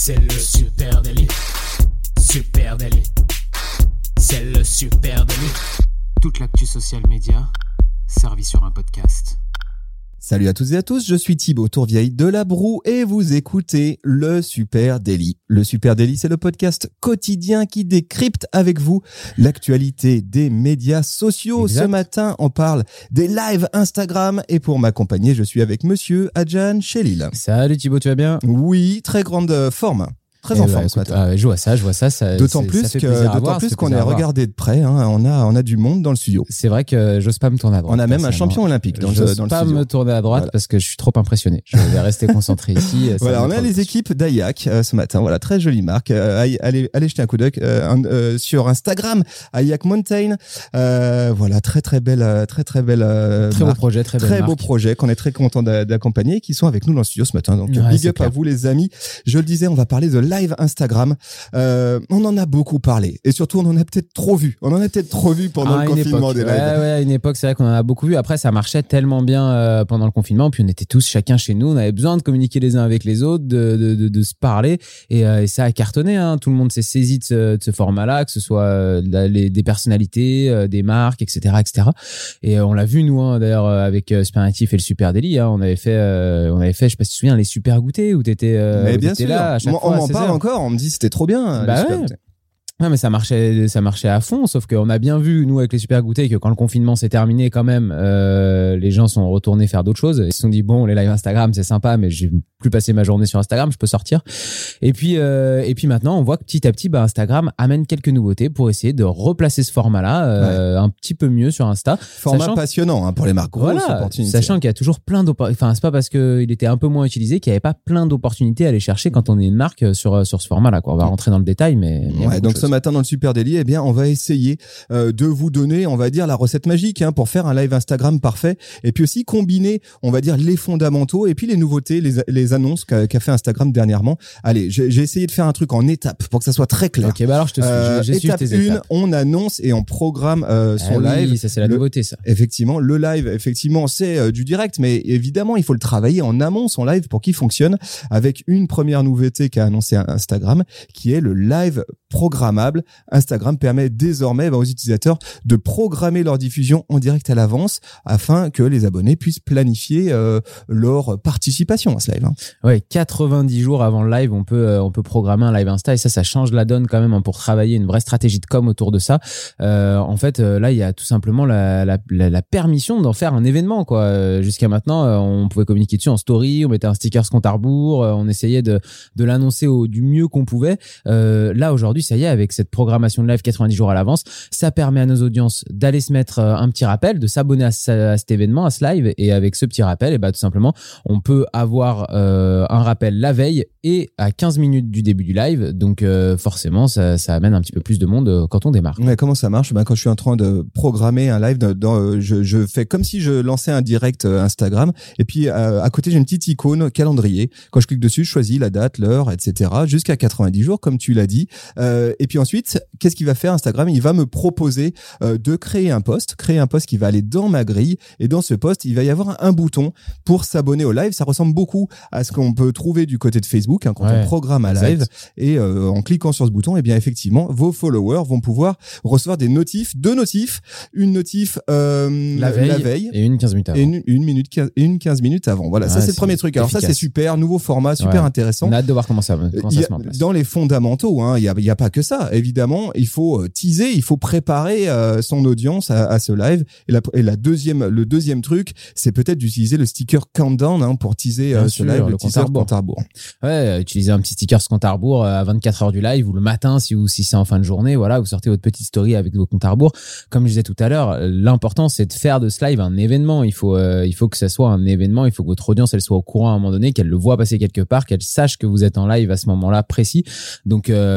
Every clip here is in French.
C'est le Super Daily. Super Daily. C'est le Super Daily. Toute l'actu social média servie sur un podcast. Salut à toutes et à tous, je suis Thibaut Tourvieille de La Broue et vous écoutez le Super Daily. Le Super Daily, c'est le podcast quotidien qui décrypte avec vous l'actualité des médias sociaux. Exact. Ce matin, on parle des lives Instagram et pour m'accompagner, je suis avec monsieur Adjan Chelil. Salut Thibaut, tu vas bien? Oui, très grande forme. Très en forme ce matin. Je vois ça. D'autant plus qu'on est regardé de près. Hein, on a du monde dans le studio. C'est vrai que j'ose pas me tourner à droite. On a même un champion olympique dans le studio. Pas me tourner à droite parce que je suis trop impressionné. Je vais rester concentré ici. Voilà, on a les équipes d'Ayak ce matin. Voilà, très jolie marque. Allez jeter un coup d'œil sur Instagram, Ayak Mountain. Voilà, très belle. Très beau projet, très beau projet qu'on est très content d'accompagner, qui sont avec nous dans le studio ce matin. Donc big up à vous les amis. Je le disais, on va parler de live Instagram. On en a beaucoup parlé et surtout on en a peut-être trop vu. On en a peut-être trop vu pendant le confinement des lives. Ouais, à une époque, c'est vrai qu'on en a beaucoup vu. Après, ça marchait tellement bien pendant le confinement. Puis on était tous chacun chez nous. On avait besoin de communiquer les uns avec les autres, de se parler et ça a cartonné. Hein. Tout le monde s'est saisi de ce format-là, que ce soit des personnalités, des marques, etc., etc. Et on l'a vu nous, hein, d'ailleurs, avec Supernatif et le Super Daily. Hein, on avait fait, je sais pas si tu te souviens, les super goûters où t'étais là à chaque fois. On m'en parle encore, on me dit c'était trop bien. Bah ouais. Ouais, mais ça marchait à fond, sauf qu'on a bien vu, nous, avec les super goûters, que quand le confinement s'est terminé, quand même, les gens sont retournés faire d'autres choses. Ils se sont dit, bon, les lives Instagram, c'est sympa, mais j'ai plus passé ma journée sur Instagram, je peux sortir. Et puis maintenant, on voit que petit à petit, Instagram amène quelques nouveautés pour essayer de replacer ce format-là, un petit peu mieux sur Insta. Format passionnant, hein, pour les marques. Grosse opportunité. Sachant qu'il y a toujours plein d'opportunités. Enfin, c'est pas parce qu'il était un peu moins utilisé qu'il n'y avait pas plein d'opportunités à aller chercher quand on est une marque sur ce format-là, quoi. On va rentrer dans le détail, mais donc ce matin dans le Super Daily, eh bien, on va essayer de vous donner, on va dire, la recette magique, hein, pour faire un live Instagram parfait. Et puis aussi combiner, on va dire, les fondamentaux et puis les nouveautés, les annonces qu'a fait Instagram dernièrement. Allez, j'ai essayé de faire un truc en étapes pour que ça soit très clair. Ok, alors je te suis. Étape 1, on annonce et on programme son live. Oui, ça c'est la nouveauté, ça. Effectivement, le live, c'est du direct, mais évidemment, il faut le travailler en amont, son live, pour qu'il fonctionne, avec une première nouveauté qu'a annoncé Instagram, qui est le live programmable. Instagram permet désormais aux utilisateurs de programmer leur diffusion en direct à l'avance afin que les abonnés puissent planifier leur participation à ce live. Hein. Ouais, 90 jours avant le live, on peut programmer un live Insta et ça change la donne quand même, hein, pour travailler une vraie stratégie de com autour de ça. En fait, là, il y a tout simplement la permission d'en faire un événement, quoi. Jusqu'à maintenant, on pouvait communiquer dessus en story, on mettait un sticker compte à rebours, on essayait de l'annoncer du mieux qu'on pouvait. Là, aujourd'hui, ça y est, avec cette programmation de live 90 jours à l'avance, ça permet à nos audiences d'aller se mettre un petit rappel, de s'abonner à cet événement, à ce live, et avec ce petit rappel, tout simplement, on peut avoir un rappel la veille et à 15 minutes du début du live, donc forcément, ça amène un petit peu plus de monde quand on démarre. Ouais, comment ça marche? Quand je suis en train de programmer un live, je fais comme si je lançais un direct Instagram, et puis à côté, j'ai une petite icône calendrier. Quand je clique dessus, je choisis la date, l'heure, etc., jusqu'à 90 jours, comme tu l'as dit. Et puis ensuite, qu'est-ce qu'il va faire Instagram? Il va me proposer de créer un post qui va aller dans ma grille, et dans ce post, il va y avoir un bouton pour s'abonner au live. Ça ressemble beaucoup à ce qu'on peut trouver du côté de Facebook, hein, quand on programme un live, et en cliquant sur ce bouton, bien effectivement, vos followers vont pouvoir recevoir deux notifs, une notif la veille et une 15 minutes avant. Et une 15 minutes avant. Voilà, ça c'est le premier truc. Alors efficace. Ça c'est super, nouveau format, super intéressant. On a hâte de voir comment ça se met en place. Dans les fondamentaux, hein, il y a pas que ça. Évidemment, il faut teaser, il faut préparer son audience à ce live. Et le deuxième truc, c'est peut-être d'utiliser le sticker countdown, hein, pour teaser ce live, le teaser compte à rebours. Ouais, utiliser un petit sticker compte à rebours à 24 heures du live ou le matin si c'est en fin de journée. Voilà, vous sortez votre petite story avec vos comptes à rebours. Comme je disais tout à l'heure, l'important c'est de faire de ce live un événement. Il faut que ça soit un événement. Il faut que votre audience elle soit au courant à un moment donné, qu'elle le voit passer quelque part, qu'elle sache que vous êtes en live à ce moment-là précis. Donc là,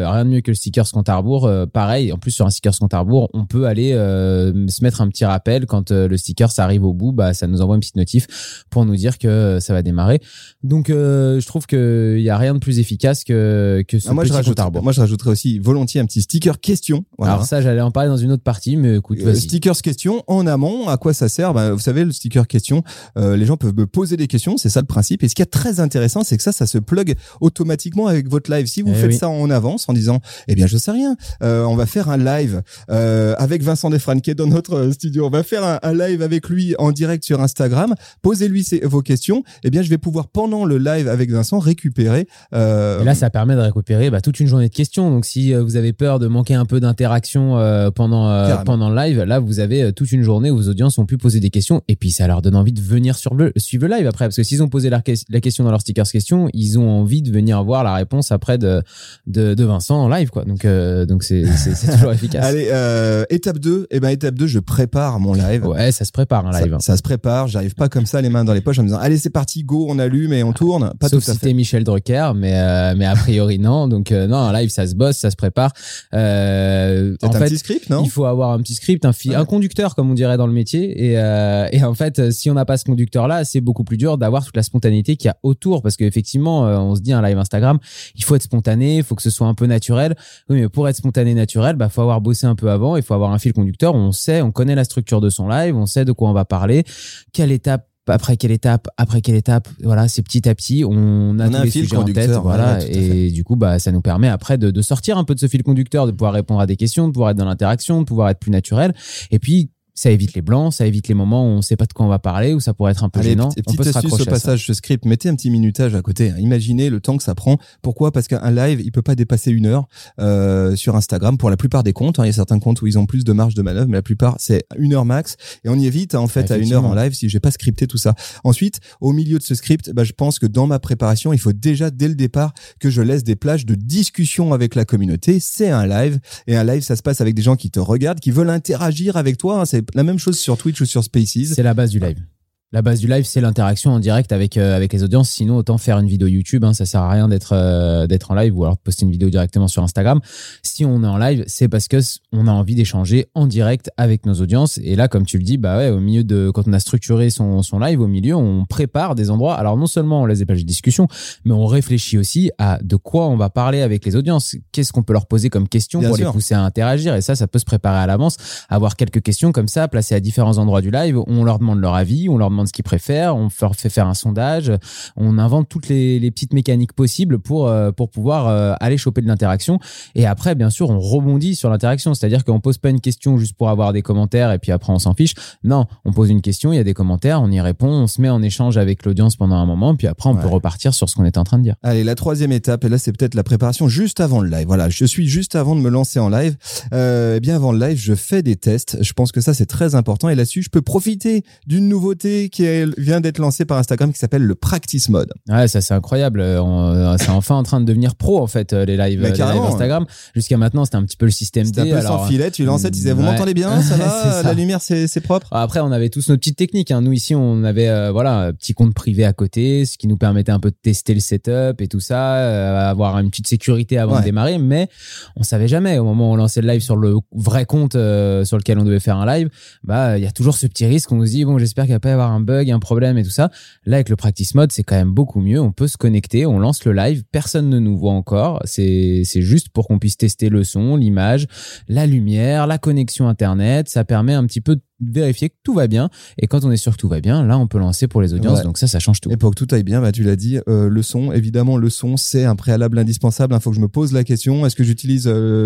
rien de mieux que le sticker compte à rebours. Pareil, en plus sur un sticker compte à rebours, on peut aller se mettre un petit rappel quand le sticker ça arrive au bout, ça nous envoie une petite notif pour nous dire que ça va démarrer. Donc je trouve que il y a rien de plus efficace que ce petit compte à rebours. Moi je rajouterais aussi volontiers un petit sticker question. Voilà. Alors ça j'allais en parler dans une autre partie, mais écoute, vas-y. Stickers question en amont, à quoi ça sert? Vous savez, le sticker question, les gens peuvent me poser des questions, c'est ça le principe. Et ce qui est très intéressant, c'est que ça se plug automatiquement avec votre live. Si vous faites ça en avance en disant, eh bien je sais rien, on va faire un live avec Vincent Desfrannes qui est dans notre studio, on va faire un live avec lui en direct sur Instagram, posez-lui vos questions, eh bien je vais pouvoir pendant le live avec Vincent récupérer et là ça permet de récupérer toute une journée de questions. Donc si vous avez peur de manquer un peu d'interaction pendant le live, là vous avez toute une journée où vos audiences ont pu poser des questions et puis ça leur donne envie de venir suivre le live après, parce que s'ils ont posé la question dans leur stickers question, ils ont envie de venir voir la réponse après de Vincent en live, quoi. Donc c'est toujours efficace. Allez, étape 2, étape 2, je prépare mon live. Ouais, ça se prépare un live. Ça se prépare, j'arrive pas comme ça les mains dans les poches en me disant allez c'est parti, go, on allume et on tourne. Pas sauf tout à si fait. t'es Michel Drucker, mais a priori non. Donc non, un live ça se bosse, ça se prépare. En fait, petit script, non? Il faut avoir un petit script, un conducteur comme on dirait dans le métier. Et en fait, si on n'a pas ce conducteur-là, c'est beaucoup plus dur d'avoir toute la spontanéité qu'il y a autour, parce qu'effectivement, on se dit un live Instagram, il faut être spontané, il faut que ce soit un peu naturel. Oui, mais pour être spontané, naturel, faut avoir bossé un peu avant, il faut avoir un fil conducteur. On connaît la structure de son live, on sait de quoi on va parler, quelle étape après quelle étape, voilà, c'est petit à petit, on a tous les sujets en tête, voilà, et du coup, ça nous permet après de sortir un peu de ce fil conducteur, de pouvoir répondre à des questions, de pouvoir être dans l'interaction, de pouvoir être plus naturel, et puis ça évite les blancs, ça évite les moments où on sait pas de quoi on va parler, où ça pourrait être un peu gênant. On peut se raccrocher au passage, ce script, mettez un petit minutage à côté. Imaginez le temps que ça prend. Pourquoi? Parce qu'un live, il peut pas dépasser 1 heure sur Instagram pour la plupart des comptes. Il y a certains comptes où ils ont plus de marge de manœuvre, mais la plupart c'est 1 heure max. Et on y évite en fait à 1 heure en live si j'ai pas scripté tout ça. Ensuite, au milieu de ce script, je pense que dans ma préparation, il faut déjà dès le départ que je laisse des plages de discussion avec la communauté. C'est un live, et un live, ça se passe avec des gens qui te regardent, qui veulent interagir avec toi. C'est la même chose sur Twitch ou sur Spaces. C'est la base du live. La base du live, c'est l'interaction en direct avec les audiences. Sinon, autant faire une vidéo YouTube. Ça sert à rien d'être en live ou alors de poster une vidéo directement sur Instagram. Si on est en live, c'est parce que on a envie d'échanger en direct avec nos audiences. Et là, comme tu le dis, au milieu quand on a structuré son live, au milieu, on prépare des endroits. Alors non seulement on laisse des pages de discussion, mais on réfléchit aussi à de quoi on va parler avec les audiences. Qu'est-ce qu'on peut leur poser comme question pour les pousser à interagir. Et ça peut se préparer à l'avance. Avoir quelques questions comme ça, placées à différents endroits du live. On leur demande leur avis, on leur demande ce qu'ils préfèrent, on leur fait faire un sondage, on invente toutes les petites mécaniques possibles pour pouvoir aller choper de l'interaction. Et après, bien sûr, on rebondit sur l'interaction, c'est-à-dire qu'on pose pas une question juste pour avoir des commentaires et puis après on s'en fiche. Non, on pose une question, il y a des commentaires, on y répond, on se met en échange avec l'audience pendant un moment, puis après on peut repartir sur ce qu'on était en train de dire. Allez, la 3e étape, et là c'est peut-être la préparation juste avant le live. Voilà, je suis juste avant de me lancer en live. Bien avant le live, je fais des tests. Je pense que ça c'est très important, et là-dessus je peux profiter d'une nouveauté qui vient d'être lancée par Instagram qui s'appelle le Practice Mode. Ouais, ça c'est incroyable. C'est enfin en train de devenir pro en fait les lives Instagram. Jusqu'à maintenant c'était un petit peu le système D. C'était un peu sans filet. Tu lançais, tu disais vous m'entendez bien, ça va, la lumière c'est propre. Après on avait tous nos petites techniques. Nous ici on avait un petit compte privé à côté, ce qui nous permettait un peu de tester le setup et tout ça, avoir une petite sécurité avant de démarrer. Mais on savait jamais au moment où on lançait le live sur le vrai compte sur lequel on devait faire un live. Il y a toujours ce petit risque. On se dit bon, j'espère qu'il va pas y avoir un bug, un problème et tout ça. Là avec le Practice Mode c'est quand même beaucoup mieux. On peut se connecter, on lance le live, personne ne nous voit encore. C'est juste pour qu'on puisse tester le son, l'image, la lumière, la connexion internet. Ça permet un petit peu de vérifier que tout va bien, et quand on est sûr que tout va bien, là on peut lancer pour les audiences. Donc ça change tout. Et pour que tout aille bien, tu l'as dit, le son, évidemment le son c'est un préalable indispensable. Faut que je me pose la question, est-ce que j'utilise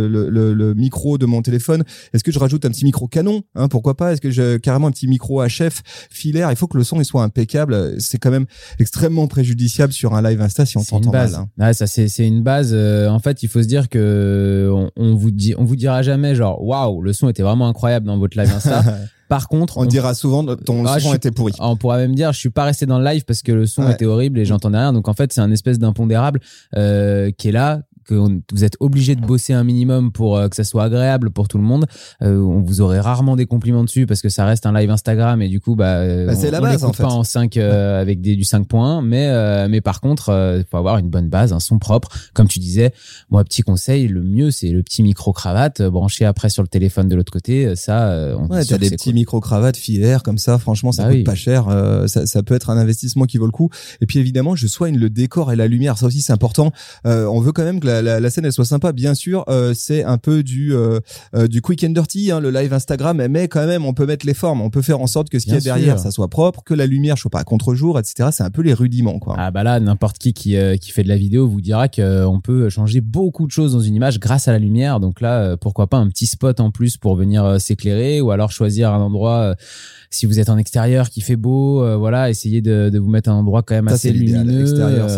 le micro de mon téléphone, est-ce que je rajoute un petit micro canon, pourquoi pas, est-ce que j'ai carrément un petit micro HF filaire. Il faut que le son il soit impeccable. C'est quand même extrêmement préjudiciable sur un live Insta si on t'entend mal. Ça c'est une base. En fait il faut se dire que on vous dira jamais genre waouh le son était vraiment incroyable dans votre live Insta. Par contre, on dira souvent ton son était pourri. On pourrait même dire je suis pas resté dans le live parce que le son était horrible et j'entendais rien. Donc en fait c'est un espèce d'impondérable qui est là que vous êtes obligé de bosser un minimum pour que ça soit agréable pour tout le monde, vous aurez rarement des compliments dessus parce que ça reste un live Instagram et du coup c'est la base, on l'écoute pas en 5 avec du 5.1, mais par contre faut avoir une bonne base, un son propre. Comme tu disais, moi petit conseil, le mieux c'est le petit micro cravate branché après sur le téléphone de l'autre côté. Ça, t'as des petits micro cravates filaires comme ça. Franchement, ça coûte pas cher. Ça peut être un investissement qui vaut le coup. Et puis évidemment, je soigne le décor et la lumière. Ça aussi, c'est important. On veut quand même que la scène elle soit sympa. Bien sûr, c'est un peu du quick and dirty, hein, le live Instagram. Mais quand même, on peut mettre les formes. On peut faire en sorte que ce qu'il y a derrière, ça soit propre, que la lumière soit pas à contre-jour, etc. C'est un peu les rudiments, quoi. Ah bah là, n'importe qui fait de la vidéo vous dira qu'on peut changer beaucoup de choses dans une image grâce à la lumière. Donc là, pourquoi pas un petit spot en plus pour venir s'éclairer, ou alors choisir un endroit. Si vous êtes en extérieur qui fait beau, essayez de vous mettre un endroit quand même assez lumineux,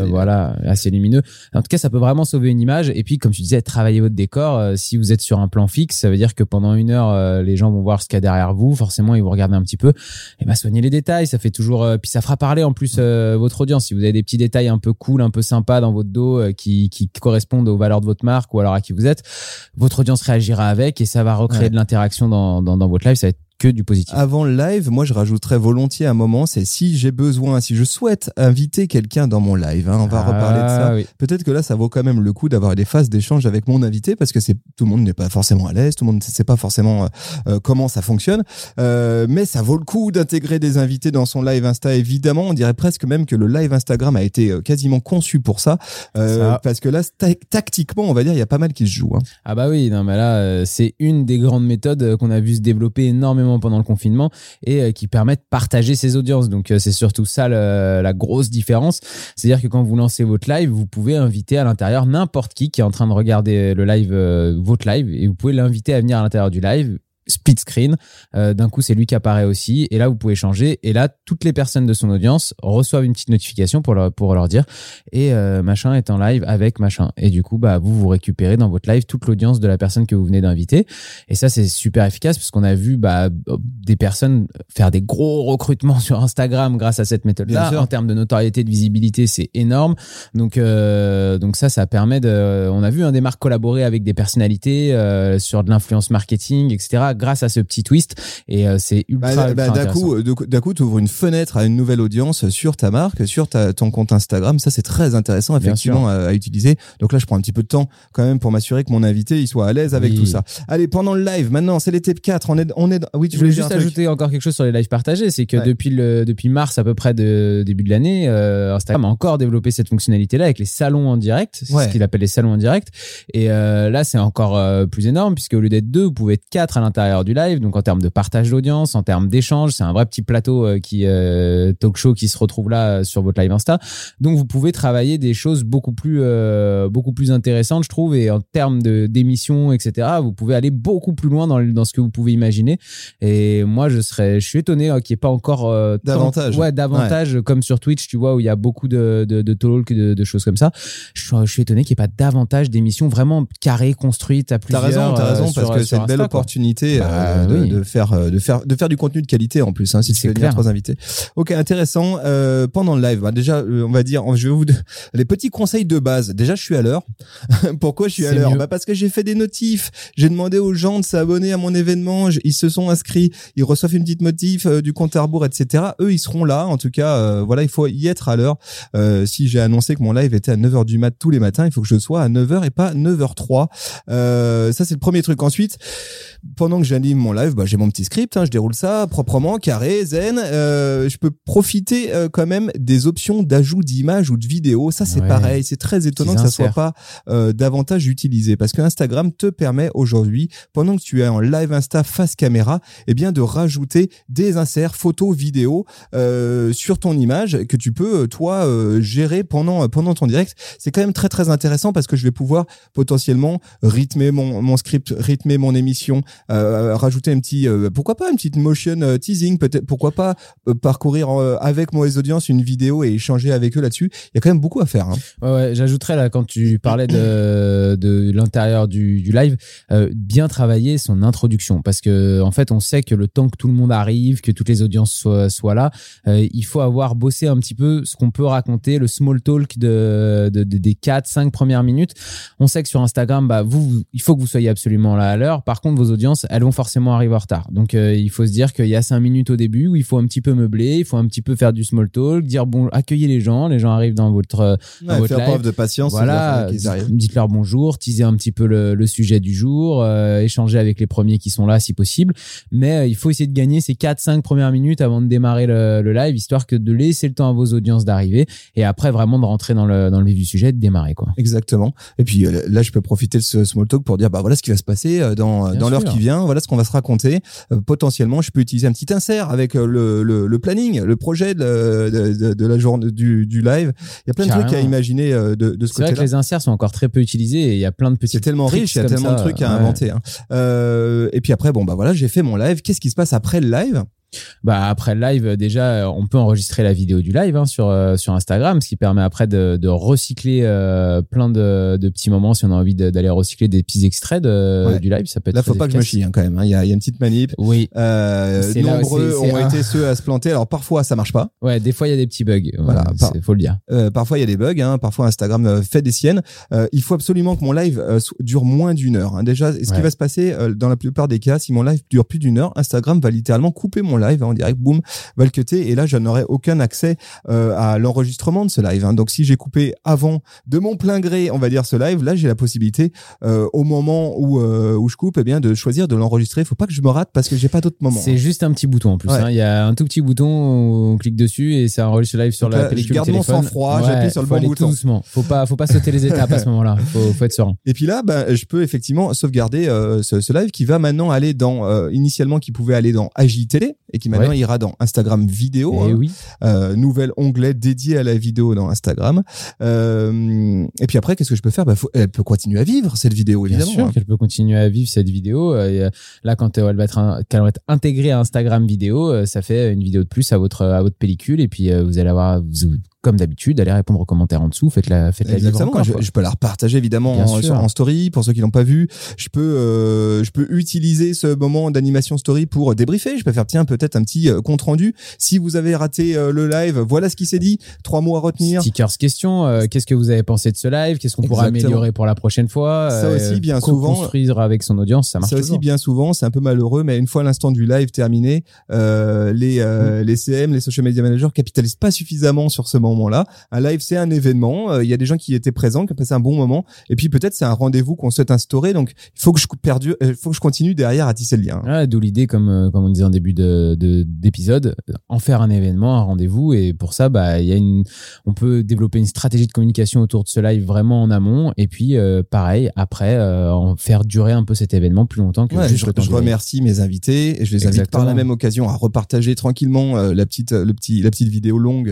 assez lumineux. En tout cas, ça peut vraiment sauver une image. Et puis, comme tu disais, travailler votre décor. Si vous êtes sur un plan fixe, ça veut dire que pendant 1 heure, les gens vont voir ce qu'il y a derrière vous. Forcément, ils vont regarder un petit peu. Et soignez les détails. Ça fait toujours. Puis ça fera parler en plus votre audience. Si vous avez des petits détails un peu cool, un peu sympas dans votre dos qui correspondent aux valeurs de votre marque ou alors à qui vous êtes, votre audience réagira avec et ça va recréer de l'interaction dans votre live. Ça va être que du positif. Avant le live, moi je rajouterais volontiers un moment, c'est si je souhaite inviter quelqu'un dans mon live, hein, on va reparler de ça. Oui. Peut-être que là ça vaut quand même le coup d'avoir des phases d'échange avec mon invité parce que tout le monde n'est pas forcément à l'aise, tout le monde ne sait pas forcément comment ça fonctionne, mais ça vaut le coup d'intégrer des invités dans son live Insta. Évidemment, on dirait presque même que le live Instagram a été quasiment conçu pour ça, parce que là tactiquement, on va dire, il y a pas mal qui se joue. Hein. Ah bah oui, non mais là c'est une des grandes méthodes qu'on a vu se développer énormément pendant le confinement et qui permet de partager ses audiences. Donc c'est surtout ça la grosse différence. C'est-à-dire que quand vous lancez votre live, vous pouvez inviter à l'intérieur n'importe qui est en train de regarder le live, votre live, et vous pouvez l'inviter à venir à l'intérieur du live. Split screen, d'un coup c'est lui qui apparaît aussi et là vous pouvez changer et là toutes les personnes de son audience reçoivent une petite notification pour leur dire et machin est en live avec machin et du coup vous récupérez dans votre live toute l'audience de la personne que vous venez d'inviter et ça c'est super efficace parce qu'on a vu des personnes faire des gros recrutements sur Instagram grâce à cette méthode là. En termes de notoriété, de visibilité, c'est énorme. Donc ça permet on a vu des marques collaborer avec des personnalités sur de l'influence marketing, etc. grâce à ce petit twist et c'est ultra d'un coup tu ouvres une fenêtre à une nouvelle audience sur ta marque, sur ton compte Instagram. Ça c'est très intéressant effectivement à utiliser. Donc là je prends un petit peu de temps quand même pour m'assurer que mon invité il soit à l'aise avec tout ça. Allez, pendant le live maintenant, c'est l'étape 4, oui, je voulais juste ajouter encore quelque chose sur les lives partagés, c'est que depuis mars à peu près de début de l'année, Instagram a encore développé cette fonctionnalité là avec les salons en direct, c'est ce qu'il appelle les salons en direct et là c'est encore plus énorme puisque au lieu d'être 2, vous pouvez être 4 à l'intérieur du live, donc en termes de partage d'audience, en termes d'échange, c'est un vrai petit plateau talk show qui se retrouve là sur votre live Insta. Donc vous pouvez travailler des choses beaucoup plus intéressantes, je trouve, et en termes d'émissions, etc. Vous pouvez aller beaucoup plus loin dans ce que vous pouvez imaginer. Et moi, je suis étonné qu'il n'y ait pas encore davantage comme sur Twitch, tu vois, où il y a beaucoup de talk, de choses comme ça. Je suis étonné qu'il n'y ait pas davantage d'émissions vraiment carrées, construites à plusieurs. T'as raison, parce que c'est une belle opportunité de faire du contenu de qualité en plus, hein, si tu veux venir 3 invités. Ok, intéressant. Pendant le live, déjà, on va dire, je vais vous les petits conseils de base. Déjà, je suis à l'heure. Pourquoi je suis à l'heure? Parce que j'ai fait des notifs. J'ai demandé aux gens de s'abonner à mon événement. Ils se sont inscrits. Ils reçoivent une petite notif du compte à rebours, etc. Eux, ils seront là. En tout cas, il faut y être à l'heure. Si j'ai annoncé que mon live était à 9h du mat tous les matins, il faut que je sois à 9h et pas 9h03. Ça, c'est le premier truc. Ensuite, pendant que j'anime mon live, j'ai mon petit script, hein, je déroule ça proprement, carré, zen. Je peux profiter quand même des options d'ajout d'images ou de vidéos. Ça, c'est pareil. C'est très étonnant que ça soit pas davantage utilisé parce que Instagram te permet aujourd'hui, pendant que tu es en live Insta face caméra, de rajouter des inserts photos, vidéos sur ton image que tu peux toi gérer pendant ton direct. C'est quand même très très intéressant parce que je vais pouvoir potentiellement rythmer mon script, rythmer mon émission, rajouter un petit, pourquoi pas une petite motion teasing, peut-être, pourquoi pas parcourir avec mes audiences une vidéo et échanger avec eux là-dessus. Il y a quand même beaucoup à faire. Ouais, j'ajouterais là, quand tu parlais de l'intérieur du live, bien travailler son introduction, parce que en fait, on sait que le temps que tout le monde arrive, que toutes les audiences soient là, il faut avoir bossé un petit peu ce qu'on peut raconter, le small talk des 4-5 premières minutes. On sait que sur Instagram, il faut que vous soyez absolument là à l'heure. Par contre, vos audiences, elles vont forcément arriver en retard. Donc, il faut se dire qu'il y a 5 minutes au début où il faut un petit peu meubler, il faut un petit peu faire du small talk, dire bon, accueillez les gens arrivent dans votre faire live. Preuve de patience. Voilà, dites-leur bonjour, teaser un petit peu le sujet du jour, échanger avec les premiers qui sont là si possible. Mais il faut essayer de gagner ces 4-5 premières minutes avant de démarrer le live, histoire que de laisser le temps à vos audiences d'arriver et après vraiment de rentrer dans le vif du sujet, de démarrer, quoi. Exactement. Et puis là, je peux profiter de ce small talk pour dire voilà ce qui va se passer dans l'heure qui vient, voilà ce qu'on va se raconter. Potentiellement, je peux utiliser un petit insert avec le planning, le projet de la journée du live. Il y a plein de trucs à imaginer de ce côté-là. C'est vrai que les inserts sont encore très peu utilisés et il y a plein de petits. C'est tellement riche, il y a tellement de trucs à inventer. Et puis après, voilà, j'ai fait mon live. Qu'est-ce qui se passe après le live? Après le live, déjà, on peut enregistrer la vidéo du live sur Instagram, ce qui permet après de recycler plein de petits moments si on a envie d'aller recycler des petits extraits du live. Ça peut être là, faut pas que je me chie quand même. Il y a une petite manip. Oui. Nombreux ont été ceux à se planter. Alors parfois, ça marche pas. Ouais, des fois il y a des petits bugs. Voilà, faut le dire. Parfois il y a des bugs. Parfois Instagram fait des siennes. Il faut absolument que mon live dure moins d'une heure. Déjà, ce qui va se passer dans la plupart des cas, si mon live dure plus d'une heure, Instagram va littéralement couper mon live en direct, boum, va le cutter, et là je n'aurai aucun accès à l'enregistrement de ce live. Donc si j'ai coupé avant de mon plein gré, on va dire, ce live, là j'ai la possibilité au moment où je coupe, de choisir de l'enregistrer. Faut pas que je me rate parce que j'ai pas d'autres moments. C'est juste un petit bouton en plus. Il y a un tout petit bouton, on clique dessus et ça enregistre le live sur la pellicule. Je garde mon sang-froid, j'appuie sur le bon bouton. Doucement. Faut pas sauter les étapes à ce moment-là. Faut être serein. Et puis là, je peux effectivement sauvegarder ce live qui va maintenant aller dans initialement qui pouvait aller dans IGTV et qui maintenant ira dans Instagram vidéo. Nouvel onglet dédié à la vidéo dans Instagram. Et puis après, qu'est-ce que je peux faire? Elle peut continuer à vivre cette vidéo, évidemment. Bien sûr qu'elle peut continuer à vivre cette vidéo. Là, quand elle va être intégrée à Instagram vidéo, ça fait une vidéo de plus à votre pellicule, et puis vous allez avoir comme d'habitude, allez répondre aux commentaires en dessous, faites-la vivre encore. Je peux la repartager évidemment en story pour ceux qui l'ont pas vu. Je peux utiliser ce moment d'animation story pour débriefer. Je peux faire peut-être un petit compte rendu. Si vous avez raté le live, voilà ce qui s'est dit. 3 mots à retenir. Stickers questions. Qu'est-ce que vous avez pensé de ce live? Qu'est-ce qu'on pourrait améliorer pour la prochaine fois? Ça aussi, bien souvent. Construire avec son audience, ça marche toujours. Ça aussi, bien souvent, c'est un peu malheureux, mais une fois l'instant du live terminé, les CM, les social media managers capitalisent pas suffisamment sur ce moment-là. Un live, c'est un événement. Il y a des gens qui étaient présents, qui ont passé un bon moment. Et puis peut-être c'est un rendez-vous qu'on souhaite instaurer. Donc il faut que je continue derrière à tisser le lien. D'où l'idée, comme on disait en début d'épisode, en faire un événement, un rendez-vous. Et pour ça, on peut développer une stratégie de communication autour de ce live vraiment en amont. Et puis pareil, après, en faire durer un peu cet événement plus longtemps que juste le temps. Je remercie mes invités et je les invite par la même occasion à repartager tranquillement la petite vidéo longue.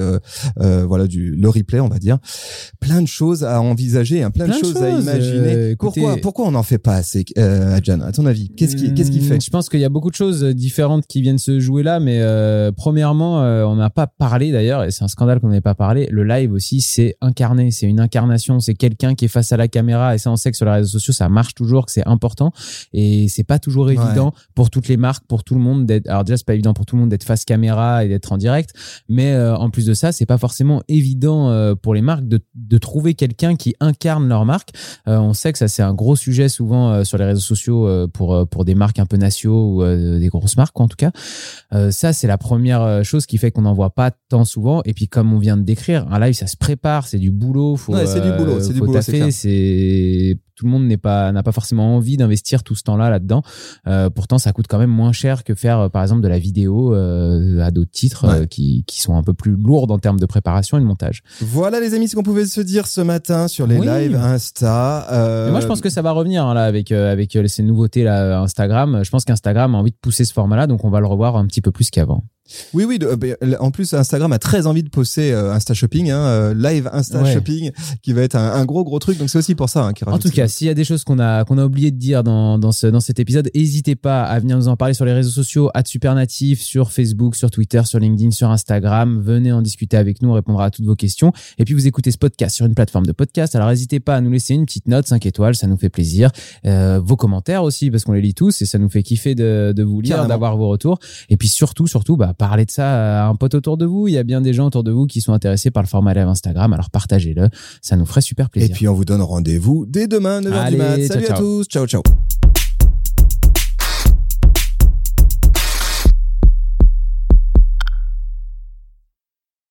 Le replay, on va dire. Plein de choses à envisager, plein de choses à imaginer. Pourquoi on n'en fait pas assez, Adjan, à ton avis? Qu'est-ce qui fait? Je pense qu'il y a beaucoup de choses différentes qui viennent se jouer là, mais premièrement, on n'a pas parlé d'ailleurs, et c'est un scandale qu'on n'ait pas parlé. Le live aussi, c'est incarné, c'est une incarnation, c'est quelqu'un qui est face à la caméra, et ça, on sait que sur les réseaux sociaux, ça marche toujours, que c'est important, et c'est pas toujours évident pour toutes les marques, pour tout le monde d'être. Alors déjà, c'est pas évident pour tout le monde d'être face caméra et d'être en direct, mais en plus de ça, c'est pas forcément évident pour les marques de trouver quelqu'un qui incarne leur marque. On sait que ça, c'est un gros sujet souvent sur les réseaux sociaux pour des marques un peu nationaux ou des grosses marques, en tout cas. Ça, c'est la première chose qui fait qu'on n'en voit pas tant souvent. Et puis, comme on vient de décrire, un live, ça se prépare, c'est du boulot. C'est du boulot, taffer, tout le monde n'a pas forcément envie d'investir tout ce temps-là là-dedans. Pourtant, ça coûte quand même moins cher que faire, par exemple, de la vidéo à d'autres titres qui sont un peu plus lourdes en termes de préparation et de montage. Voilà, les amis, ce qu'on pouvait se dire ce matin sur les lives Insta. Et moi, je pense que ça va revenir là avec ces nouveautés là Instagram. Je pense qu'Instagram a envie de pousser ce format-là, donc on va le revoir un petit peu plus qu'avant. Oui, en plus Instagram a très envie de poster Insta Shopping, live Insta Shopping, qui va être un gros truc. Donc c'est aussi pour ça. En tout cas, s'il y a des choses qu'on a oublié de dire dans cet épisode, n'hésitez pas à venir nous en parler sur les réseaux sociaux, @supernatif, sur Facebook, sur Twitter, sur LinkedIn, sur Instagram. Venez en discuter avec nous, on répondra à toutes vos questions. Et puis vous écoutez ce podcast sur une plateforme de podcast. Alors n'hésitez pas à nous laisser une petite note, 5 étoiles, ça nous fait plaisir. Vos commentaires aussi, parce qu'on les lit tous et ça nous fait kiffer de vous lire, carrément, d'avoir vos retours. Et puis surtout, parlez de ça à un pote autour de vous. Il y a bien des gens autour de vous qui sont intéressés par le format live Instagram. Alors partagez-le, ça nous ferait super plaisir. Et puis on vous donne rendez-vous dès demain, 9h du mat. Salut à tous, ciao.